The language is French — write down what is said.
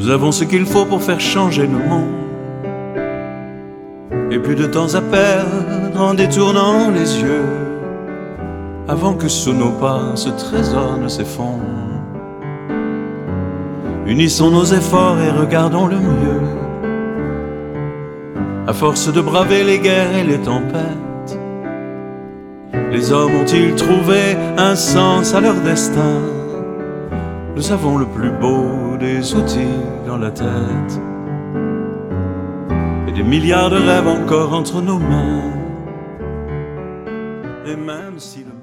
Nous avons ce qu'il faut pour faire changer le monde, et plus de temps à perdre en détournant les yeux, avant que sous nos pas ce trésor ne s'effondre. Unissons nos efforts et regardons le mieux. À force de braver les guerres et les tempêtes, les hommes ont-ils trouvé un sens à leur destin? Nous avons le plus beau des outils dans la tête, et des milliards de rêves encore entre nos mains. Et même si le